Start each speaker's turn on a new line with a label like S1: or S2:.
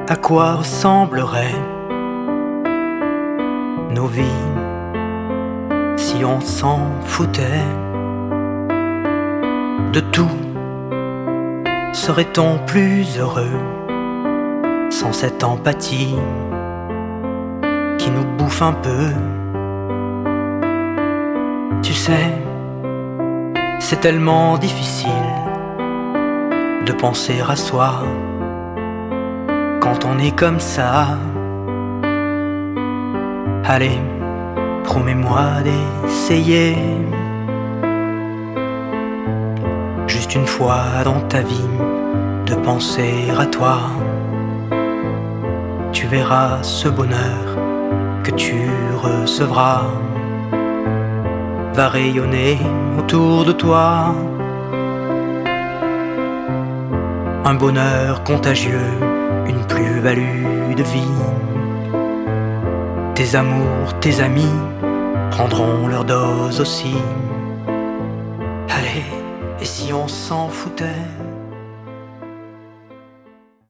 S1: À quoi ressembleraient nos vies si on s'en foutait de tout? Serait-on plus heureux sans cette empathie qui nous bouffe un peu? Tu sais, c'est tellement difficile de penser à soi quand on est comme ça. Allez, promets-moi d'essayer juste une fois dans ta vie de penser à toi. Tu verras ce bonheur que tu recevras va rayonner autour de toi. Un bonheur contagieux, une plus-value de vie. Tes amours, tes amis prendront leur dose aussi. Allez, et si on s'en foutait